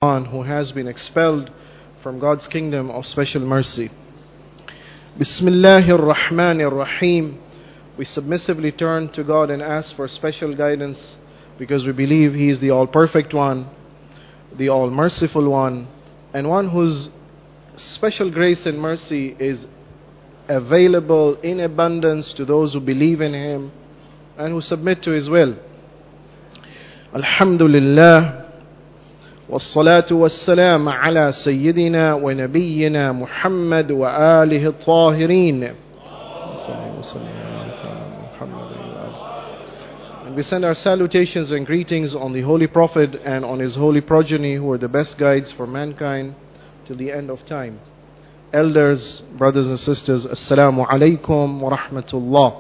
one who has been expelled from God's kingdom of special mercy. Bismillahir Rahmanir Rahim. We submissively turn to God and ask for special guidance because we believe He is the all-perfect one, the all-merciful one, and one whose special grace and mercy is available in abundance to those who believe in Him and who submit to His will. Alhamdulillah. والصلاة والسلام على سيدنا ونبينا محمد وآله الطاهرين. And we send our salutations and greetings on the Holy Prophet and on his holy progeny who are the best guides for mankind till the end of time. Elders, brothers and sisters, Assalamu alaikum wa rahmatullah.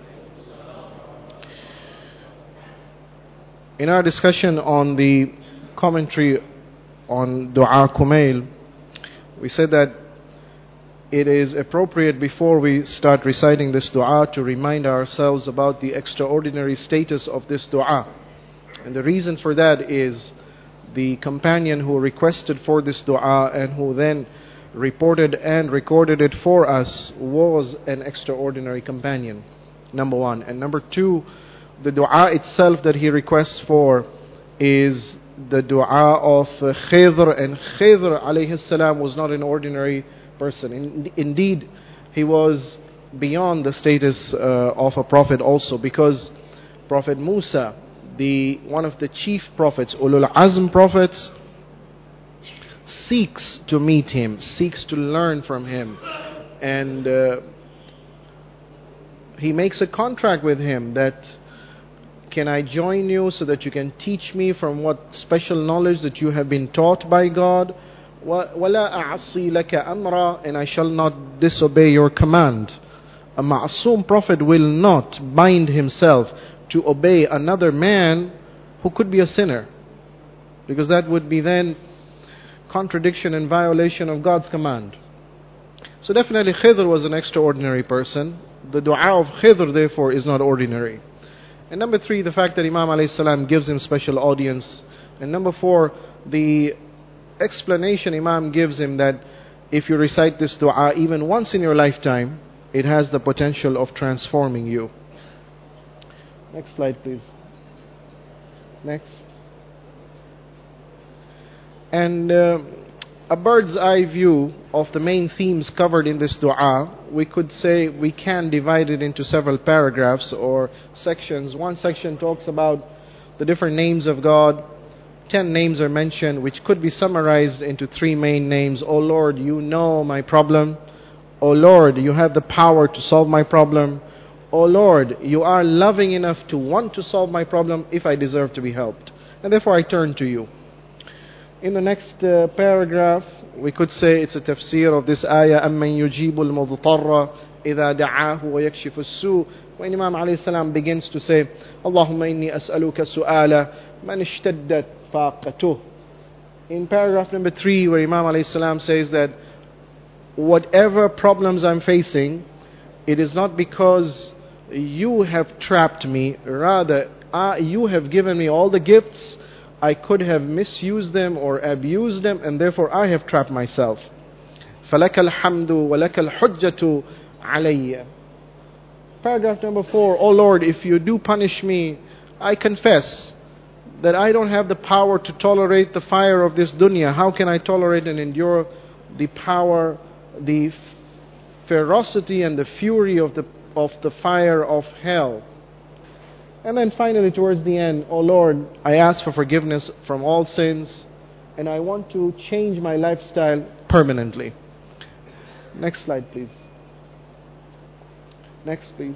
In our discussion on the commentary on Dua Kumail, we said that it is appropriate before we start reciting this dua to remind ourselves about the extraordinary status of this dua. And the reason for that is the companion who requested for this dua and who then reported and recorded it for us was an extraordinary companion, number one. And number two, the dua itself that he requests for is the dua of Khidr, and Khidr alayhi salam was not an ordinary person. Indeed, he was beyond the status of a prophet also, because Prophet Musa, one of the chief prophets, Ulul Azm prophets, seeks to meet him, seeks to learn from him, and he makes a contract with him that, can I join you so that you can teach me from what special knowledge that you have been taught by God? وَلَا أَعْصِي لَكَ أَمْرًا, and I shall not disobey your command. A ma'asum prophet will not bind himself to obey another man who could be a sinner, because that would be then contradiction and violation of God's command. So definitely Khidr was an extraordinary person. The dua of Khidr therefore is not ordinary. And number three, the fact that Imam alayhi salam gives him special audience. And number four, the explanation Imam gives him that if you recite this dua even once in your lifetime, it has the potential of transforming you. Next slide, please. Next. And a bird's eye view of the main themes covered in this dua, we could say we can divide it into several paragraphs or sections. One section talks about the different names of God. 10 names are mentioned, which could be summarized into 3 main names. O Lord, you know my problem. O Lord, you have the power to solve my problem. O Lord, you are loving enough to want to solve my problem if I deserve to be helped. And therefore I turn to you. In the next paragraph, we could say it's a tafsir of this ayah, أَمَّنْ يُجِيبُ الْمُضْطَرَّ إِذَا دَعَاهُ وَيَكْشِفُ السُّوءَ. When Imam alayhi salam begins to say, اللهم إني أسألك سؤال من اشتدت فاقته. In paragraph number 3, where Imam alayhi salam says that whatever problems I'm facing, it is not because you have trapped me, rather you have given me all the gifts. I could have misused them or abused them, and therefore I have trapped myself. فَلَكَ الْحَمْدُ وَلَكَ الْحُجَّةُ عَلَيَّ. Paragraph number 4, O Lord, if you do punish me, I confess that I don't have the power to tolerate the fire of this dunya. How can I tolerate and endure the power, the ferocity and the fury of the fire of hell? And then finally, towards the end, O Lord, I ask for forgiveness from all sins, and I want to change my lifestyle permanently. Next slide, please. Next, please.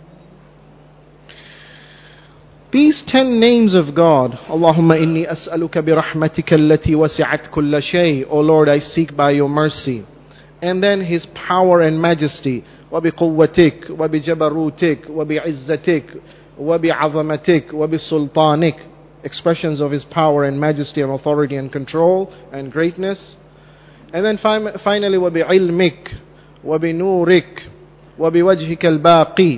These 10 names of God, Allahumma inni as'aluka bi rahmatika allati wasi'at kulla shay. O Lord, I seek by your mercy. And then His power and majesty. Wa bi quwwatik, wa bi jabarutik, wa bi izzatik, وَبِعَظَمَتِكَ وَبِسُلْطَانِكَ, expressions of His power and majesty and authority and control and greatness. And then finally, وَبِعِلْمِكَ وَبِنُورِكَ وَبِوَجْهِكَ الْبَاقِي.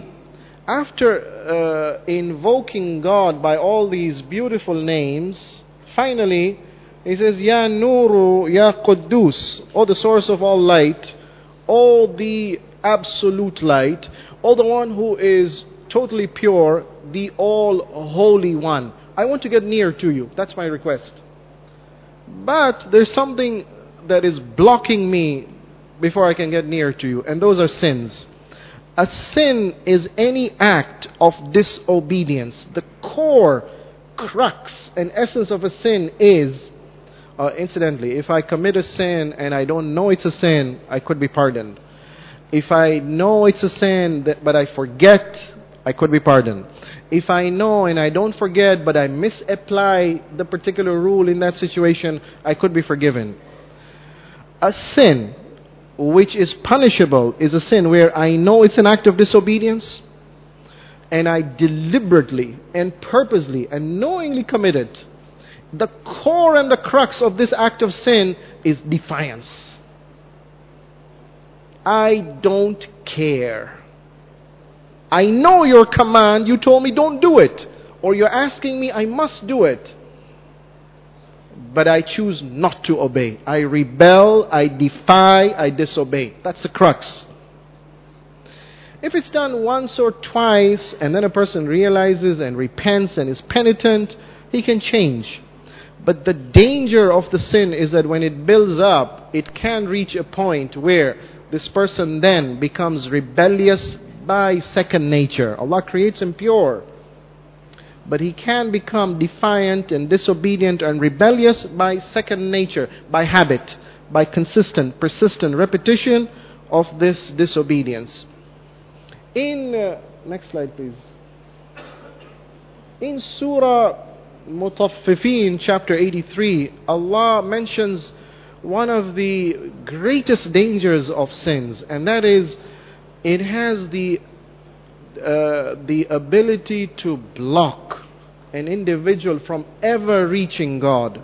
After invoking God by all these beautiful names, finally He says, Ya Nuru, Ya Quddus, O the source of all light, O the absolute light, O the one who is totally pure, the all holy one. I want to get near to you. That's my request. But there's something that is blocking me before I can get near to you, and those are sins. A sin is any act of disobedience. The core crux and essence of a sin is, incidentally, if I commit a sin and I don't know it's a sin, I could be pardoned. If I know it's a sin but I forget, I could be pardoned. If I know and I don't forget but I misapply the particular rule in that situation, I could be forgiven. A sin which is punishable is a sin where I know it's an act of disobedience and I deliberately and purposely and knowingly commit it. The core and the crux of this act of sin is defiance. I don't care. I know your command, you told me don't do it. Or you're asking me, I must do it. But I choose not to obey. I rebel, I defy, I disobey. That's the crux. If it's done once or twice, and then a person realizes and repents and is penitent, he can change. But the danger of the sin is that when it builds up, it can reach a point where this person then becomes rebellious by second nature. Allah creates him pure, but he can become defiant and disobedient and rebellious by second nature, by habit, by consistent, persistent repetition of this disobedience. In next slide please. In Surah Mutaffifin chapter 83, Allah mentions one of the greatest dangers of sins, and that is it has the ability to block an individual from ever reaching God.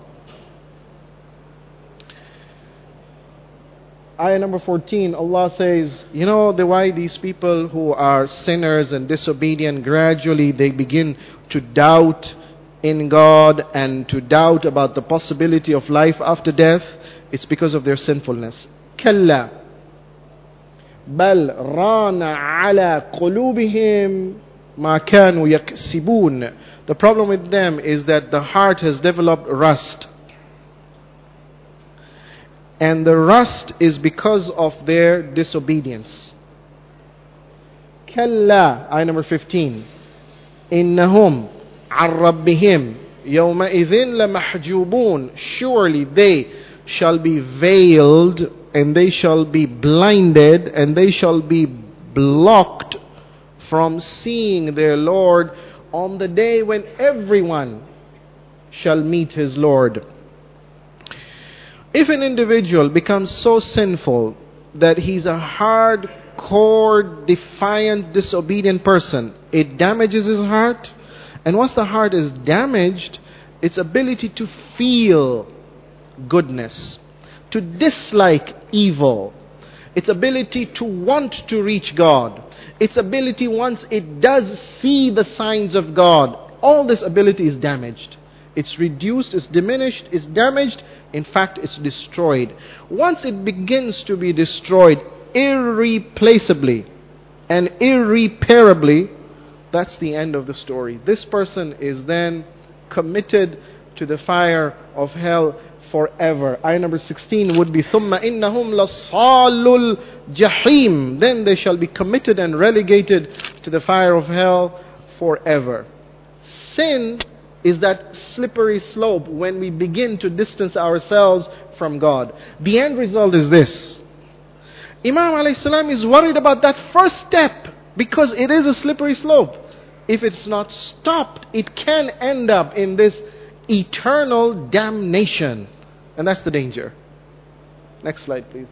Ayah number 14, Allah says, you know why these people who are sinners and disobedient, gradually they begin to doubt in God and to doubt about the possibility of life after death? It's because of their sinfulness. Kalla bal rana ala qulubihim ma kanu yaksibun. The problem with them is that the heart has developed rust. And the rust is because of their disobedience. Kalla, ayah number 15. Innahum an rabbihim yawma'idhin lamahjubun. Surely they shall be veiled and they shall be blinded and they shall be blocked from seeing their Lord on the day when everyone shall meet his Lord. If an individual becomes so sinful that he's a hardcore, defiant, disobedient person, it damages his heart. And once the heart is damaged, its ability to feel goodness, to dislike evil, its ability to want to reach God, its ability once it does see the signs of God, all this ability is damaged. It's reduced, it's diminished, it's damaged. In fact, it's destroyed. Once it begins to be destroyed irreplaceably and irreparably, that's the end of the story. This person is then committed to the fire of hell forever. Ayah number 16 would be ثُمَّ إِنَّهُمْ لَصَالُّ الْجَحِيمِ. Then they shall be committed and relegated to the fire of hell forever. Sin is that slippery slope when we begin to distance ourselves from God. The end result is this. Imam alayhi salam is worried about that first step because it is a slippery slope. If it's not stopped, it can end up in this eternal damnation. And that's the danger. Next slide, please.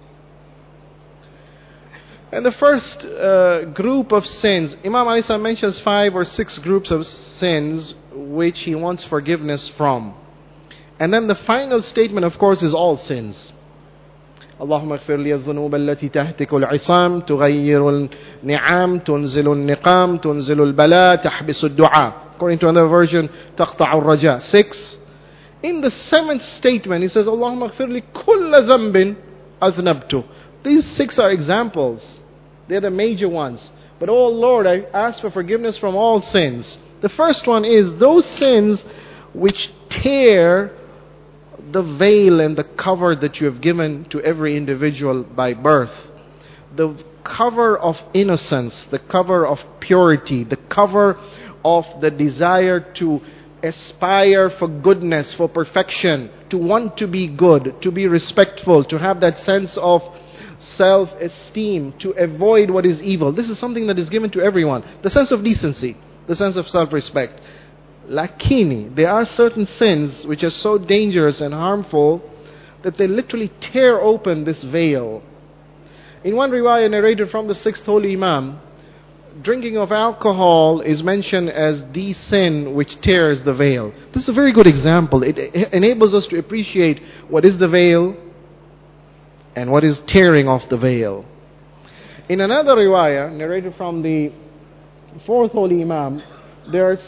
And the first group of sins, Imam alayhi salam mentions 5 or 6 groups of sins which he wants forgiveness from. And then the final statement, of course, is all sins. اللهم اغفر لي الذنوب التي تهتك العصام تغير النعام تنزل النقام تنزل البلاء تحبس الدعاء. According to another version, تقطع الرجاء. 6. In the 7th statement, he says, Allahumma ghfir li kulla dhanbin adhnabtu. These 6 are examples. They're the major ones. But oh Lord, I ask for forgiveness from all sins. The first one is those sins which tear the veil and the cover that you have given to every individual by birth. The cover of innocence, the cover of purity, the cover of the desire to aspire for goodness, for perfection, to want to be good, to be respectful, to have that sense of self-esteem, to avoid what is evil. This is something that is given to everyone. The sense of decency, the sense of self-respect. Lakini, there are certain sins which are so dangerous and harmful that they literally tear open this veil. In one riwayah narrated from the 6th Holy Imam, drinking of alcohol is mentioned as the sin which tears the veil. This is a very good example. It enables us to appreciate what is the veil and what is tearing off the veil. In another riwayah narrated from the 4th Holy Imam, there are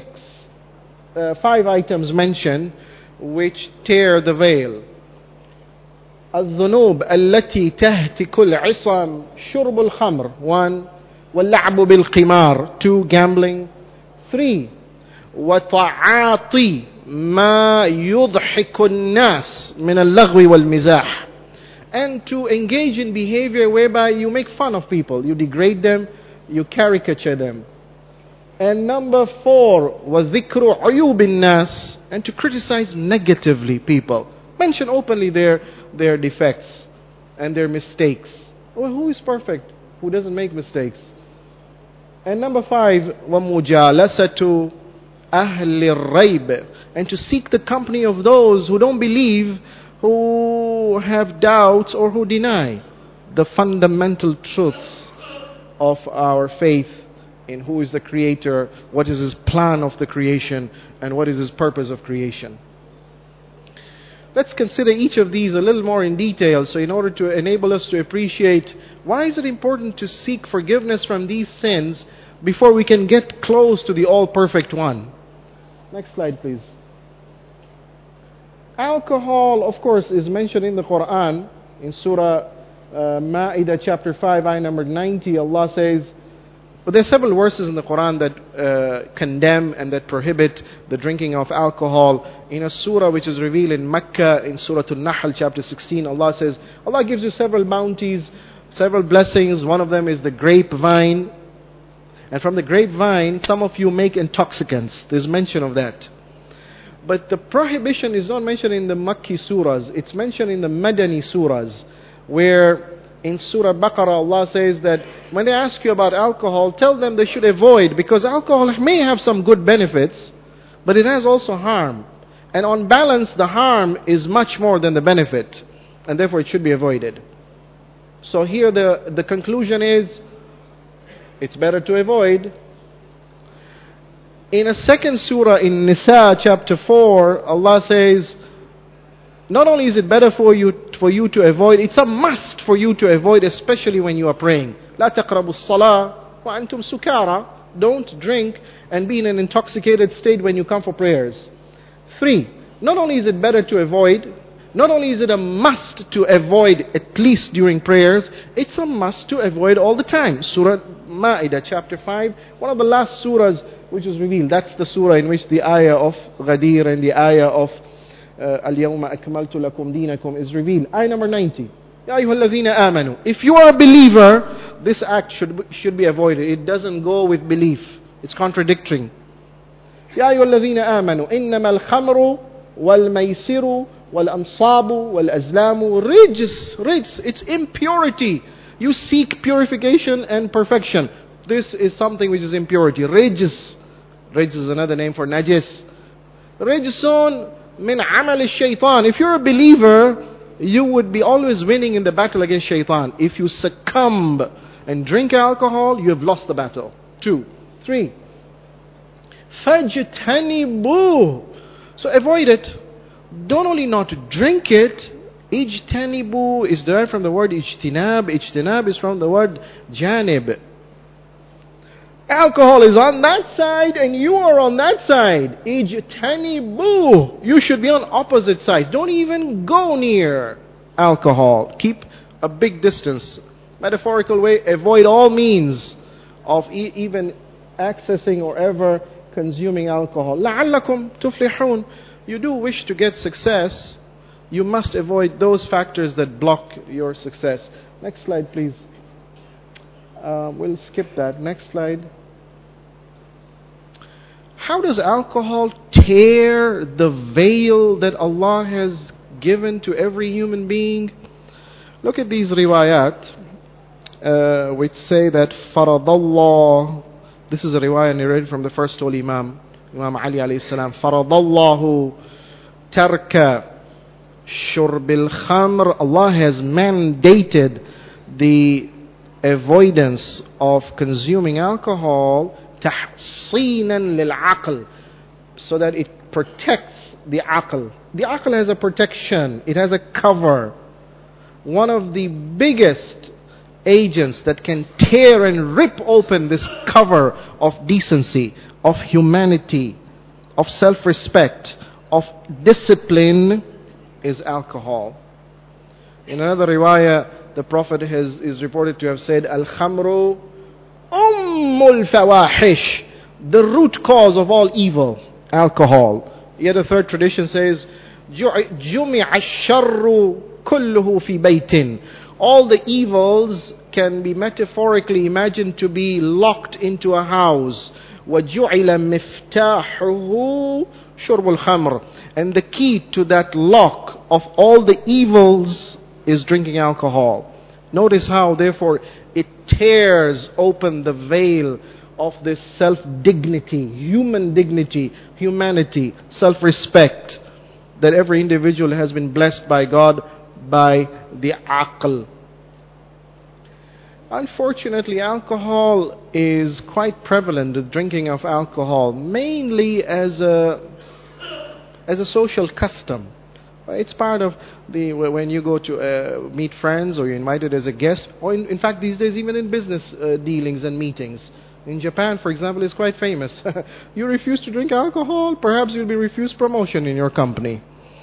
5 items mentioned which tear the veil. الذنوب التي تهتك العصام شرب الخمر 1. واللعب بالقمار 2. Gambling 3. وتعاطي ما يضحك الناس من اللغو والمزاح, and to engage in behavior whereby you make fun of people, you degrade them, you caricature them. And number 4, وَذِكْرُ عُيُوبِ النَّاسِ, and to criticize negatively people. Mention openly their defects and their mistakes. Well, who is perfect? Who doesn't make mistakes? And number 5, وَمُجَالَسَةُ أَهْلِ الرَّيْبِ, and to seek the company of those who don't believe, who have doubts or who deny the fundamental truths of our faith in who is the creator, what is his plan of the creation, and what is his purpose of creation. Let's consider each of these a little more in detail, so in order to enable us to appreciate why is it important to seek forgiveness from these sins before we can get close to the all-perfect one. Next slide, please. Alcohol, of course, is mentioned in the Quran. In Surah Ma'idah chapter 5, ayah number 90, Allah says, but there are several verses in the Quran that condemn and that prohibit the drinking of alcohol. In a surah which is revealed in Mecca, in Surah An-Nahl chapter 16, Allah says, Allah gives you several bounties, several blessings. One of them is the grapevine. And from the grapevine, some of you make intoxicants. There's mention of that. But the prohibition is not mentioned in the Makki surahs. It's mentioned in the Madani surahs, where in Surah Baqarah, Allah says that when they ask you about alcohol, tell them they should avoid, because alcohol may have some good benefits, but it has also harm. And on balance, the harm is much more than the benefit, and therefore it should be avoided. So here the conclusion is, it's better to avoid. In a second surah, in Nisa chapter 4, Allah says, not only is it better for you to avoid, it's a must for you to avoid, especially when you are praying. لا تقربوا الصلاة وأنتم سكارى. Don't drink and be in an intoxicated state when you come for prayers. 3. Not only is it better to avoid, not only is it a must to avoid at least during prayers, it's a must to avoid all the time. Surah Ma'idah chapter 5, one of the last surahs which was revealed. That's the surah in which the ayah of Ghadir and the ayah of اليوم أكملت لكم دينكم is revealed. Ayah number 90. يا أيها الذين آمنوا. If you are a believer, this act should be avoided. It doesn't go with belief. It's contradicting. يا أيها الذين آمنوا إنما الخمر والميسر والأنصاب والأزلام رجس. It's impurity. You seek purification and perfection. This is something which is impurity. Rijs is another name for najis. Rijsun min amal shaitan. If you're a believer, you would be always winning in the battle against shaitan. If you succumb and drink alcohol, you have lost the battle. 2. 3. Fajtanibu. So avoid it. Don't only not drink it. Ijtanibu is derived from the word ijtinab. Ijtinab is from the word janib. Alcohol is on that side and you are on that side. Ijtanibu. You should be on opposite sides. Don't even go near alcohol. Keep a big distance. Metaphorical way, avoid all means of even accessing or ever consuming alcohol. لَعَلَّكُمْ تُفْلِحُونَ. You do wish to get success, you must avoid those factors that block your success. Next slide, please. We'll skip that. Next slide. How does alcohol tear the veil that Allah has given to every human being? Look at these riwayat, which say that faradallah. This is a riwayah narrated from the first holy Imam Ali alayhi salam. Faradallahu tarka shurbil khamr. Allah has mandated the avoidance of consuming alcohol tahsinan lil aql, so that it protects the aql. The aql has a protection, it has a cover. One of the biggest agents that can tear and rip open this cover of decency, of humanity, of self-respect, of discipline is alcohol. In another riwayah, the Prophet is reported to have said, Al-Khamru Ummul Fawahish, the root cause of all evil, alcohol. Yet a third tradition says, Jumi'a sharru kulluhu fi baytin. All the evils can be metaphorically imagined to be locked into a house. وَجُعِلَ مِفْتَاحُهُ شُرْبُ الْخَمْرِ. And the key to that lock of all the evils is drinking alcohol. Notice how, therefore, it tears open the veil of this self-dignity, human dignity, humanity, self-respect that every individual has been blessed by God by the aql. Unfortunately, alcohol is quite prevalent, the drinking of alcohol, mainly as a social custom. It's part of when you go to meet friends or you're invited as a guest, or in fact these days even in business dealings and meetings. In Japan, for example, it's quite famous. You refuse to drink alcohol, perhaps you'll be refused promotion in your company.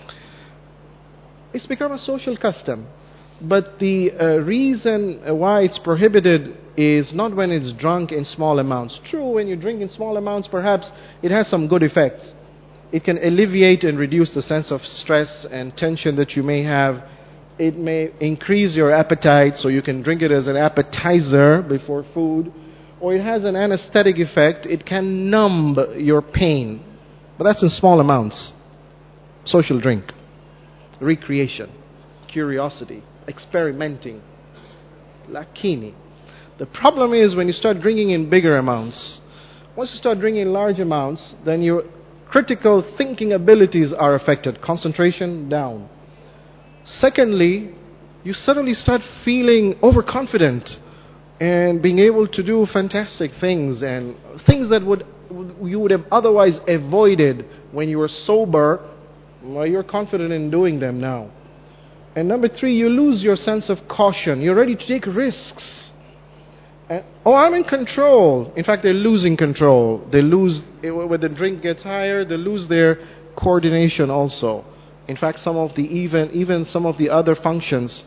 It's become a social custom. But the reason why it's prohibited is not when it's drunk in small amounts. True, when you drink in small amounts, perhaps it has some good effects. It can alleviate and reduce the sense of stress and tension that you may have. It may increase your appetite, so you can drink it as an appetizer before food. Or it has an anesthetic effect. It can numb your pain. But that's in small amounts. Social drink. Recreation. Curiosity. Experimenting. Lakini. The problem is when you start drinking in bigger amounts. Once you start drinking in large amounts, then your critical thinking abilities are affected. Concentration down. Secondly, you suddenly start feeling overconfident and being able to do fantastic things and things that you would have otherwise avoided when you were sober. Well, you're confident in doing them now. And number three, you lose your sense of caution. You're ready to take risks. And, I'm in control. In fact, they're losing control. They lose, when the drink gets higher, they lose their coordination also. In fact, even some of the other functions.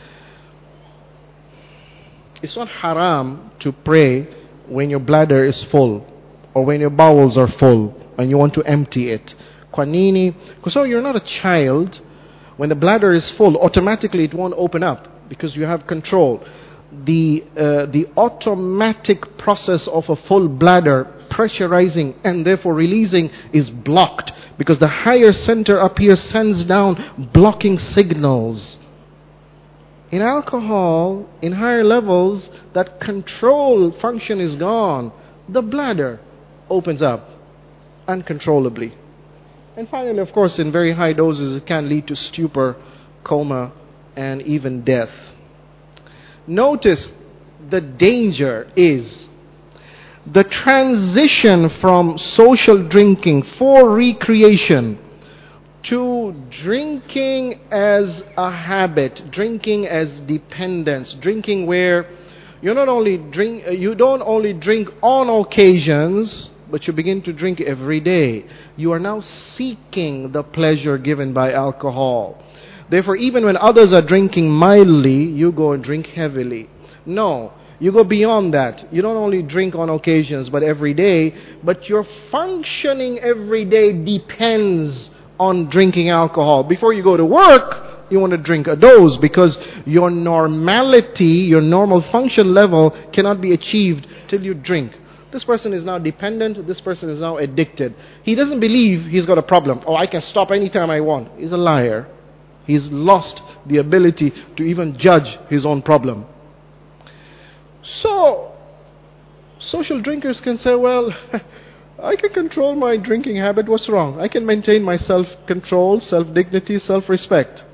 It's not haram to pray when your bladder is full or when your bowels are full and you want to empty it. Kwanini, because you're not a child. When the bladder is full, automatically it won't open up because you have control. The automatic process of a full bladder pressurizing and therefore releasing is blocked because the higher center up here sends down blocking signals. In alcohol, in higher levels, that control function is gone. The bladder opens up uncontrollably. And finally, of course, in very high doses, it can lead to stupor, coma, and even death. Notice the danger is the transition from social drinking for recreation to drinking as a habit, drinking as dependence, drinking where You don't only drink on occasions, but you begin to drink every day. You are now seeking the pleasure given by alcohol. Therefore, even when others are drinking mildly, you go and drink heavily. No, you go beyond that. You don't only drink on occasions, but every day. But your functioning every day depends on drinking alcohol. Before you go to work, you want to drink a dose because your normality, your normal function level cannot be achieved till you drink. This person is now dependent. This person is now addicted. He doesn't believe he's got a problem. Oh, I can stop anytime I want. He's a liar. He's lost the ability to even judge his own problem. So, social drinkers can say, well, I can control my drinking habit. What's wrong? I can maintain my self-control, self-dignity, self-respect.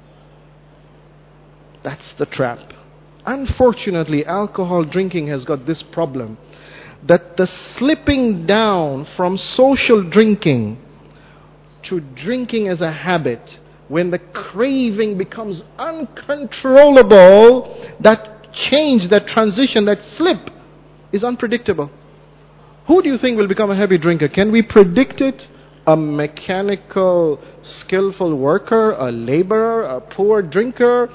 That's the trap. Unfortunately, alcohol drinking has got this problem, that the slipping down from social drinking to drinking as a habit, when the craving becomes uncontrollable, that change, that transition, that slip is unpredictable. Who do you think will become a heavy drinker? Can we predict it? A mechanical, skillful worker, a laborer, a poor drinker,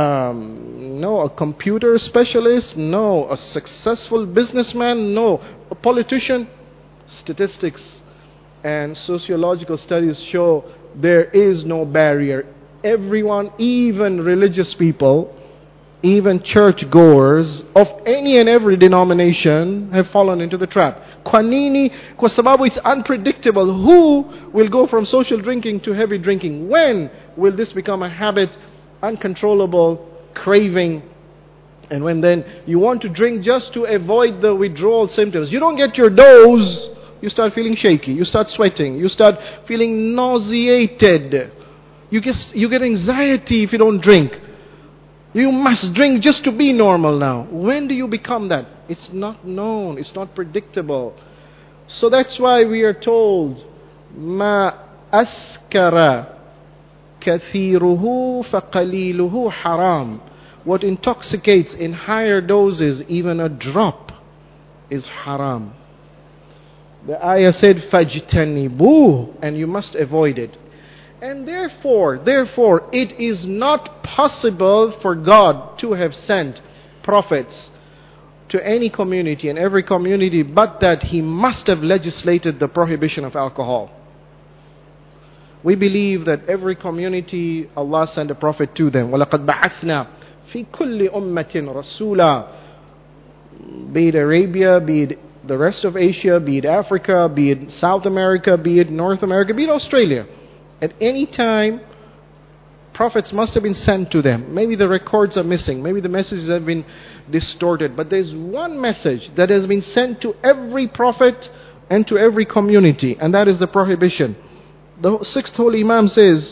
no, a computer specialist, no, a successful businessman, no, a politician. Statistics and sociological studies show there is no barrier. Everyone, even religious people, even church-goers of any and every denomination have fallen into the trap. Kwa nini? Kwa sababu it's unpredictable. Who will go from social drinking to heavy drinking? When will this become a habit, uncontrollable craving? And when then you want to drink just to avoid the withdrawal symptoms. You don't get your dose, you start feeling shaky, you start sweating, you start feeling nauseated. You get anxiety if you don't drink. You must drink just to be normal now. When do you become that? It's not known. It's not predictable. So that's why we are told, Ma askara kathiruhu faqaliluhu haram. What intoxicates in higher doses, even a drop, is haram. The ayah said, fajtanibuh, and you must avoid it. And therefore, it is not possible for God to have sent prophets to any community and every community, but that He must have legislated the prohibition of alcohol. We believe that every community, Allah sent a prophet to them. وَلَقَدْ بَعَثْنَا فِي كُلِّ أُمَّةٍ رَسُولًا. Be it Arabia, be it the rest of Asia, be it Africa, be it South America, be it North America, be it Australia. At any time, prophets must have been sent to them. Maybe the records are missing. Maybe the messages have been distorted. But there's one message that has been sent to every prophet and to every community. And that is the prohibition. The sixth Holy Imam says,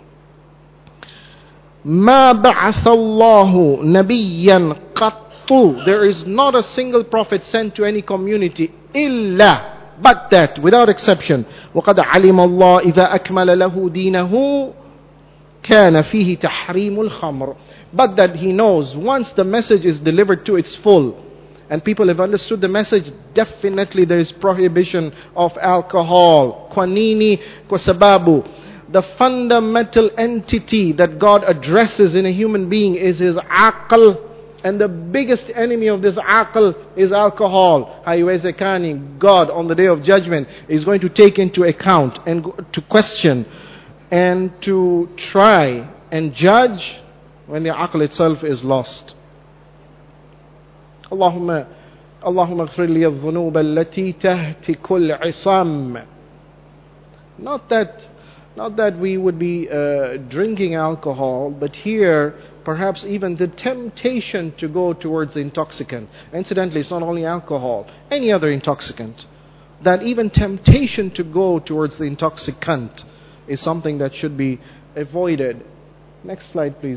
مَا بَعَثَ اللَّهُ نَبِيًّا قَطُّ. There is not a single prophet sent to any community إِلَّا, but that, without exception, وَقَدْ عَلِمَ اللَّهُ إِذَا أَكْمَلَ لَهُ دِينَهُ كَانَ فِيهِ تَحْرِيمُ الْخَمْرِ. But that He knows, once the message is delivered to its full, and people have understood the message, definitely there is prohibition of alcohol. Kwa nini? Kwa sababu, the fundamental entity that God addresses in a human being is his aql. And the biggest enemy of this aql is alcohol. Haiwezekani, God on the day of judgment is going to take into account and to question and to try and judge when the aql itself is lost. Allahumma اغفر لي الذنوب التي تهتك العصام. Not that we would be drinking alcohol, but here perhaps even the temptation to go towards the intoxicant. Incidentally, it's not only alcohol, any other intoxicant. That even temptation to go towards the intoxicant is something that should be avoided. Next slide, please.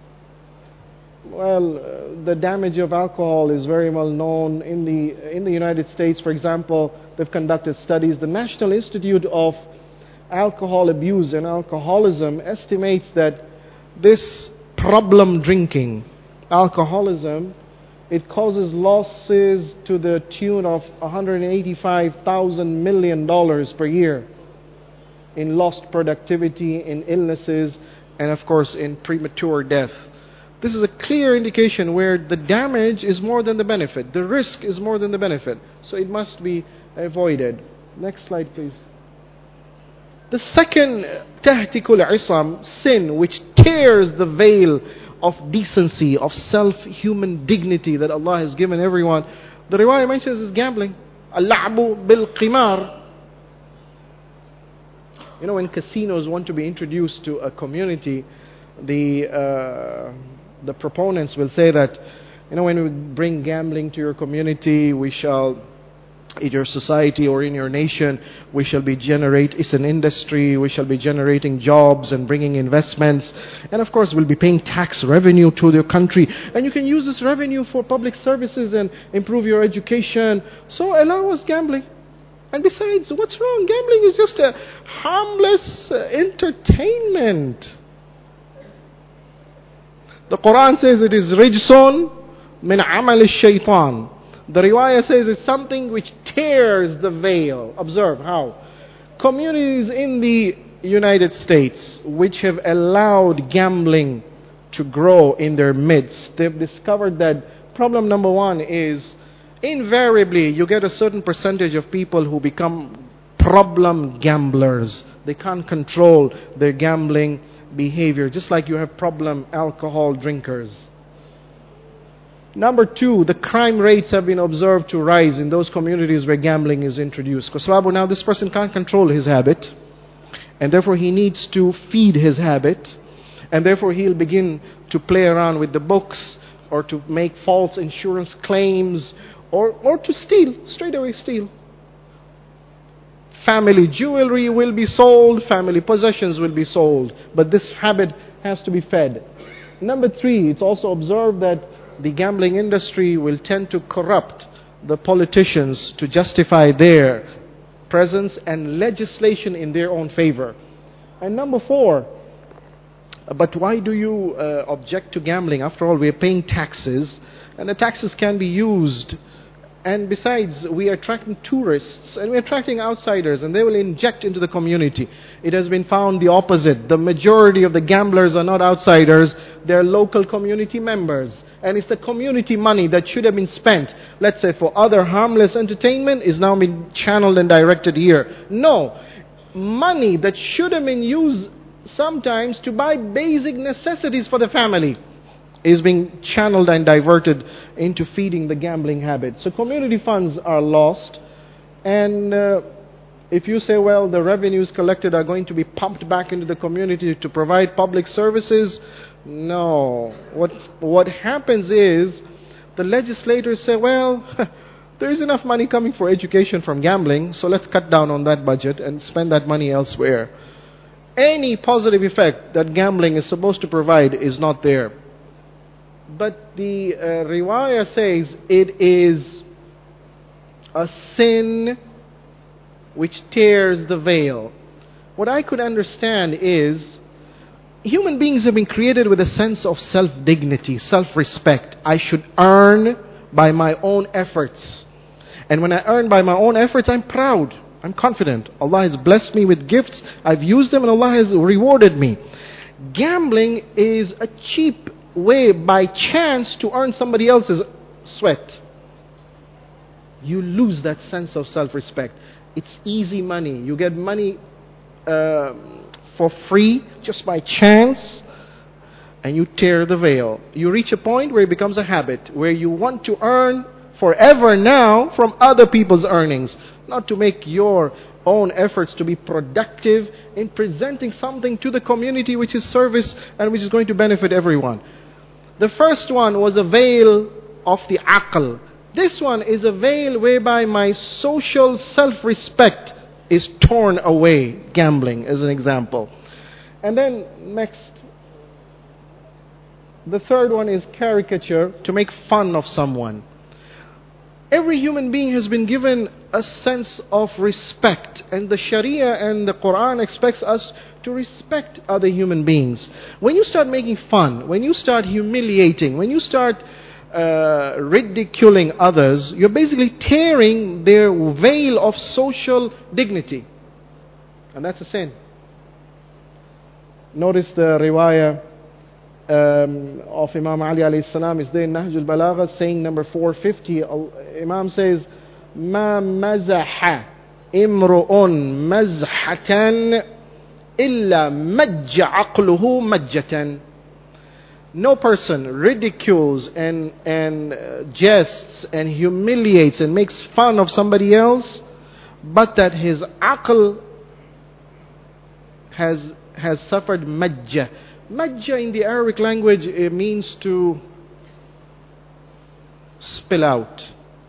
Well, the damage of alcohol is very well known. In the United States, for example, they've conducted studies. The National Institute of Alcohol Abuse and Alcoholism estimates that this problem drinking, alcoholism, It causes losses to the tune of $185,000 million per year in lost productivity, in illnesses, and of course in premature death. This is a clear indication where the damage is more than the benefit. The risk is more than the benefit. So it must be avoided. Next slide, please. The second tahtikul isam, sin, which tears the veil of decency, of self-human dignity that Allah has given everyone. The riwayah mentions is gambling. Al-la'bu bil-qimar. You know, when casinos want to be introduced to a community, the proponents will say that, you know, when we bring gambling to your community, we shall, in your society or in your nation, we shall be it's an industry, we shall be generating jobs and bringing investments, and of course we'll be paying tax revenue to your country, and you can use this revenue for public services and improve your education, so allow us gambling. And besides, what's wrong? Gambling is just a harmless entertainment. The Quran says it is rijsun min amal al-shaytan. The riwayah says it's something which tears the veil. Observe how. Communities in the United States which have allowed gambling to grow in their midst, they've discovered that problem number one is invariably you get a certain percentage of people who become problem gamblers. They can't control their gambling behavior, just like you have problem alcohol drinkers. Number two, the crime rates have been observed to rise in those communities where gambling is introduced. Because now this person can't control his habit, and therefore he needs to feed his habit, and therefore he'll begin to play around with the books, or to make false insurance claims, or to steal, straight away steal. Family jewelry will be sold, family possessions will be sold, but this habit has to be fed. Number three, it's also observed that the gambling industry will tend to corrupt the politicians to justify their presence and legislation in their own favor. And number four, but why do you object to gambling? After all, we are paying taxes, and the taxes can be used. And besides, we are attracting tourists and we are attracting outsiders, and they will inject into the community. It has been found the opposite. The majority of the gamblers are not outsiders, they are local community members. And it's the community money that should have been spent, let's say, for other harmless entertainment is now being channeled and directed here. No, money that should have been used sometimes to buy basic necessities for the family is being channeled and diverted into feeding the gambling habit. So community funds are lost, and if you say, well, the revenues collected are going to be pumped back into the community to provide public services, no. What happens is the legislators say, well, there is enough money coming for education from gambling, so let's cut down on that budget and spend that money elsewhere. Any positive effect that gambling is supposed to provide is not there. But the riwayah says it is a sin which tears the veil. What I could understand is human beings have been created with a sense of self-dignity, self-respect. I should earn by my own efforts. And when I earn by my own efforts, I'm proud. I'm confident. Allah has blessed me with gifts. I've used them and Allah has rewarded me. Gambling is a cheap way by chance to earn somebody else's sweat. You lose that sense of self-respect. It's easy money. You get money for free just by chance, and you tear the veil. You reach a point where it becomes a habit, where you want to earn forever now from other people's earnings, not to make your own efforts to be productive in presenting something to the community which is service and which is going to benefit everyone. The first one was a veil of the aql. This one is a veil whereby my social self-respect is torn away. Gambling as an example. And then next, the third one is caricature, to make fun of someone. Every human being has been given a sense of respect, and the Sharia and the Quran expects us to respect other human beings. When you start making fun, when you start humiliating, when you start ridiculing others, you're basically tearing their veil of social dignity. And that's a sin. Notice the riwayah of Imam Ali alayhi salam is there in Nahj al-Balagha, saying number 450. Imam says, "Ma mazaha imru'un mazhatan illa majja aqluhu majjatan." No person ridicules and jests and humiliates and makes fun of somebody else, but that his aql has suffered majja. Majja in the Arabic language, it means to spill out.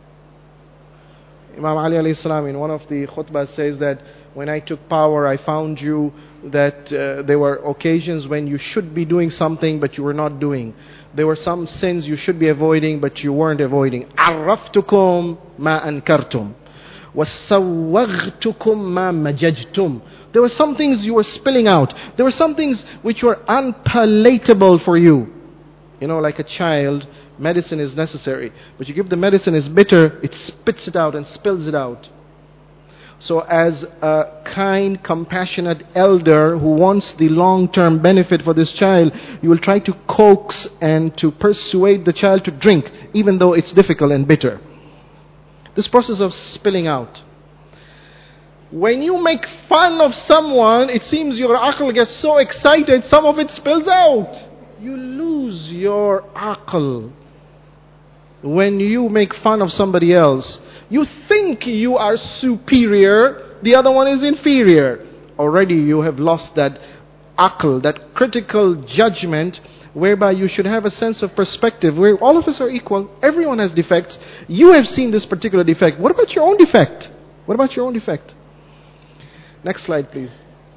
Imam Ali alayhi salam in one of the khutbahs says that when I took power, I found you that there were occasions when you should be doing something but you were not doing. There were some sins you should be avoiding but you weren't avoiding. عرفتكم ما أنكرتم وسوغتكم ما مججتم. There were some things you were spilling out. There were some things which were unpalatable for you. You know, like a child, medicine is necessary. But you give the medicine, it's bitter, it spits it out and spills it out. So as a kind, compassionate elder who wants the long-term benefit for this child, you will try to coax and to persuade the child to drink, even though it's difficult and bitter. This process of spilling out. When you make fun of someone, it seems your aql gets so excited, some of it spills out. You lose your aql when you make fun of somebody else. You think you are superior, the other one is inferior. Already you have lost that aql, that critical judgment, whereby you should have a sense of perspective, where all of us are equal, everyone has defects. You have seen this particular defect. What about your own defect? What about your own defect? Next slide, please.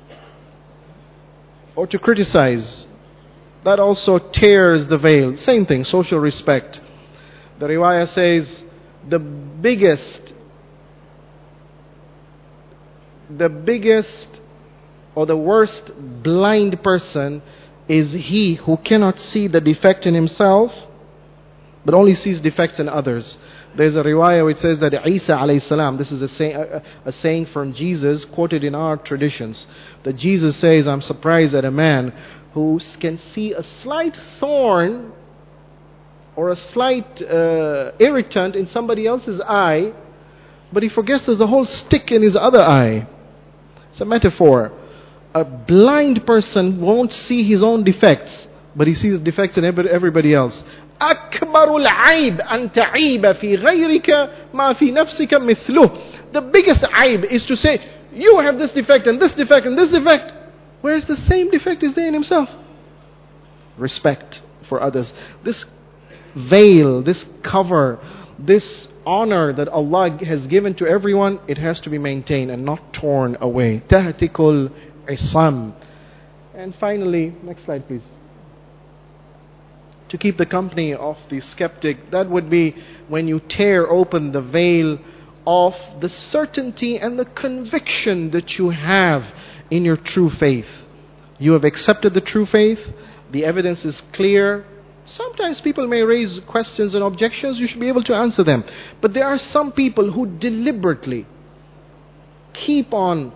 Or to criticize. That also tears the veil. Same thing, social respect. The riwayah says, the biggest or the worst blind person is he who cannot see the defect in himself, but only sees defects in others. There's a riwayah which says that Isa alayhi salam, this is a saying from Jesus quoted in our traditions, that Jesus says, I'm surprised at a man who can see a slight thorn or a slight irritant in somebody else's eye, but he forgets there's a whole stick in his other eye. It's a metaphor. A blind person won't see his own defects, but he sees defects in everybody else. أكبر العيب أن تعيب في غيرك ما في نفسك مثله. The biggest aib is to say, you have this defect and this defect and this defect, whereas the same defect is there in himself. Respect for others. This veil, this cover, this honor that Allah has given to everyone, it has to be maintained and not torn away. تهتك العصام. And finally, next slide please. To keep the company of the skeptic, that would be when you tear open the veil of the certainty and the conviction that you have in your true faith. You have accepted the true faith, the evidence is clear. Sometimes people may raise questions and objections, you should be able to answer them. But there are some people who deliberately keep on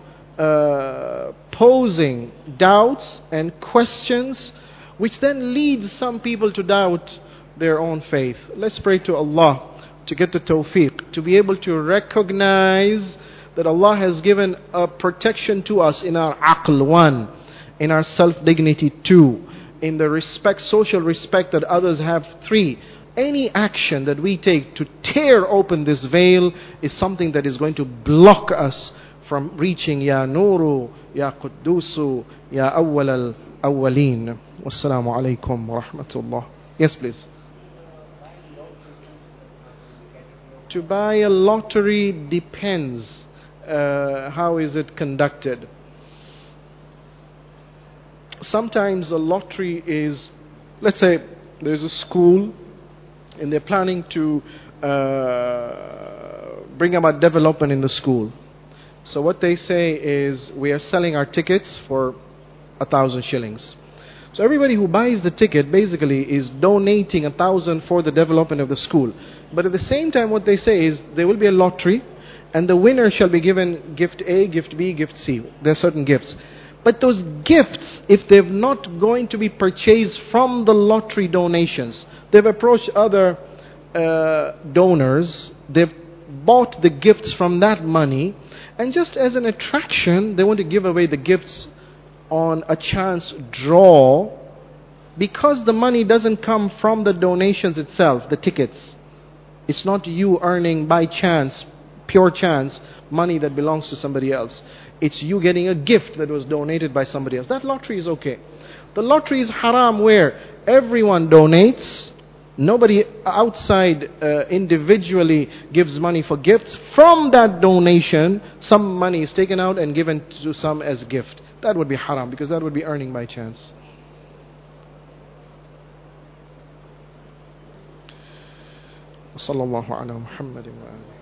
posing doubts and questions, which then leads some people to doubt their own faith. Let's pray to Allah to get the tawfiq, to be able to recognize that Allah has given a protection to us in our aql, one, in our self-dignity, two, in the respect, social respect that others have, three. Any action that we take to tear open this veil is something that is going to block us from reaching Ya Nuru, Ya Quddusu, Ya Awwal al-Awwaleen. Wassalamu alaikum wa rahmatullah. Yes, please. To buy a lottery depends. How is it conducted? Sometimes a lottery is, let's say there's a school and they're planning to bring about development in the school. So what they say is, we are selling our tickets for 1,000 shillings. So everybody who buys the ticket basically is donating 1,000 for the development of the school. But at the same time, what they say is there will be a lottery, and the winner shall be given gift A, gift B, gift C. There are certain gifts. But those gifts, if they're not going to be purchased from the lottery donations, they've approached other donors, they've bought the gifts from that money, and just as an attraction, they want to give away the gifts on a chance draw, because the money doesn't come from the donations itself, the tickets. It's not you earning by chance, pure chance, money that belongs to somebody else. It's you getting a gift that was donated by somebody else. That lottery is okay. The lottery is haram where everyone donates. Nobody outside individually gives money for gifts. From that donation, some money is taken out and given to some as gift. That would be haram, because that would be earning by chance. صلى الله على محمد وآله